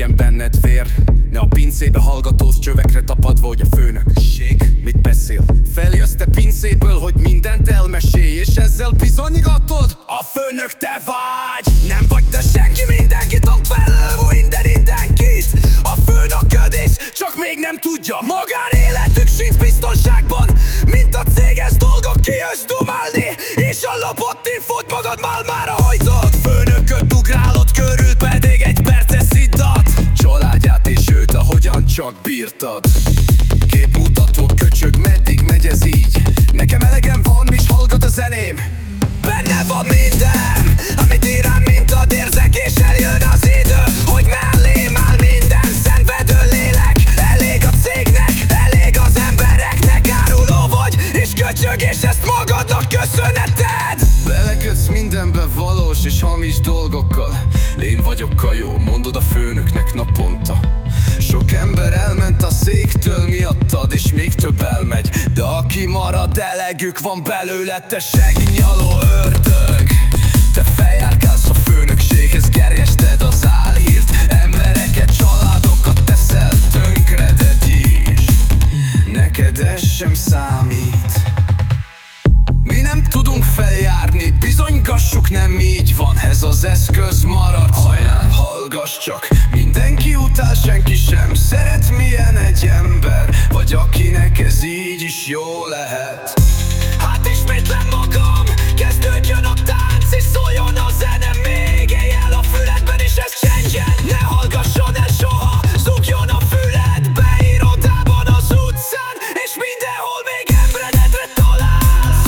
égjen benned vér. Ne a pincébe hallgatóz, csövekre tapadva, hogy a főnökség mit beszél. Feljössz te pincéből, hogy mindent elmesélj, és ezzel bizonygatod, a főnök te vagy. Nem vagy te senki, mindenkit ad felelő, mindenkit. A főnöködés csak még nem tudja, magánéletük sincs biztonságban, mint a céges dolgok. Kijössz dumálni, és a lopott infót magad már hajtod. Főnököt ugrálod körül, pedig egy perces sziddat. Családját és őt, ahogyan csak bírtad. Képmutató köcsög, meddig megy ez így? Nekem elegem van, és hallgat a zeném. Benne van minden, amit irán mintad érzek, és eljön az idő, hogy mellém áll minden szenvedő lélek. Elég a cégnek, elég az embereknek, áruló vagy, és köcsög, és ezt magadnak köszönheted. Belekötsz mindenbe valós és hamis dolgokkal. Én vagyok a jó, mondod a főnöknek naponta. Sok ember elment a széktől miattad, és még több elmegy. De aki marad, elegük van belőle, te segnyaló ördög. Te feljárkálsz a főnökséghez, gerjeszted az álhírt. Embereket, családokat teszel tönkre, de is neked ez sem számít. Mi nem tudunk feljárni, bizonygassuk, nem így van. Ez az eszköz marad, hajrá, hallgass csak. Mindenki utál, senki sem szeret, milyen egy ember vagy, akinek ez így is jó lehet. Hát ismétlem magam, kezdődjön a tánc, és szóljon a zene, még élj el a füledben, és ez csendjen. Ne hallgasson el soha, zúgjon a füledbe, irodában, az utcán, és mindenhol még embrenedre találsz.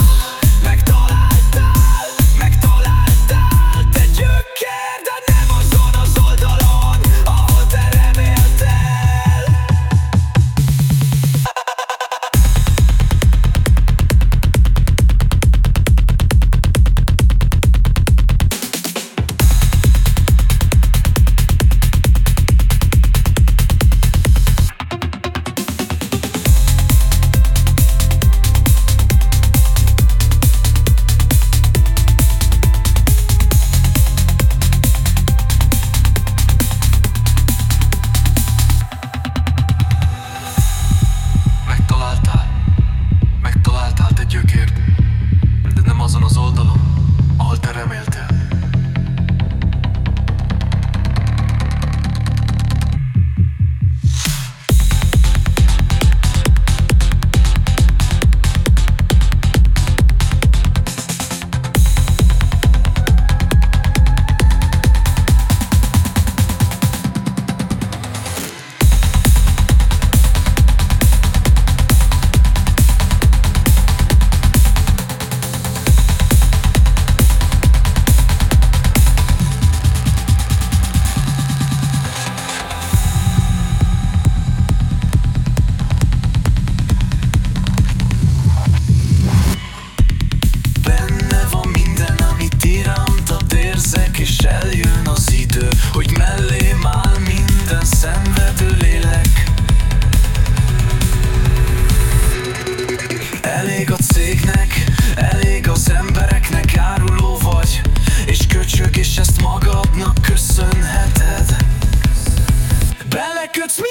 Megtaláltál, te gyökér, de nem azon az oldalon, ahol te reméltél. Megtaláltál, te gyökér, de nem azon az oldalon, ahol te reméltél. És eljön az idő, hogy mellém áll minden szenvedő lélek. Elég a cégnek, elég az embereknek, áruló vagy, és köcsög, és ezt magadnak köszönheted. Belekötsz